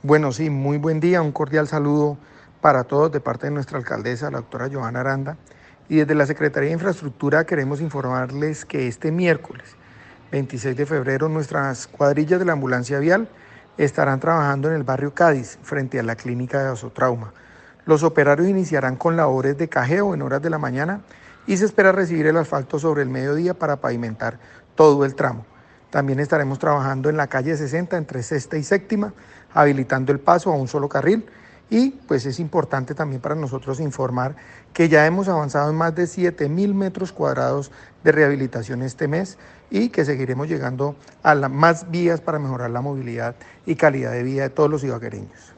Bueno, sí, muy buen día, un cordial saludo para todos de parte de nuestra alcaldesa, la doctora Johanna Aranda. Y desde la Secretaría de Infraestructura queremos informarles que este miércoles, 26 de febrero, nuestras cuadrillas de la ambulancia vial estarán trabajando en el barrio Cádiz, frente a la clínica de Ozotrauma. Los operarios iniciarán con labores de cajeo en horas de la mañana y se espera recibir el asfalto sobre el mediodía para pavimentar todo el tramo. También estaremos trabajando en la calle 60 entre Sexta y Séptima, habilitando el paso a un solo carril. Y pues es importante también para nosotros informar que ya hemos avanzado en más de 7.000 metros cuadrados de rehabilitación este mes y que seguiremos llegando a más vías para mejorar la movilidad y calidad de vida de todos los ibaguereños.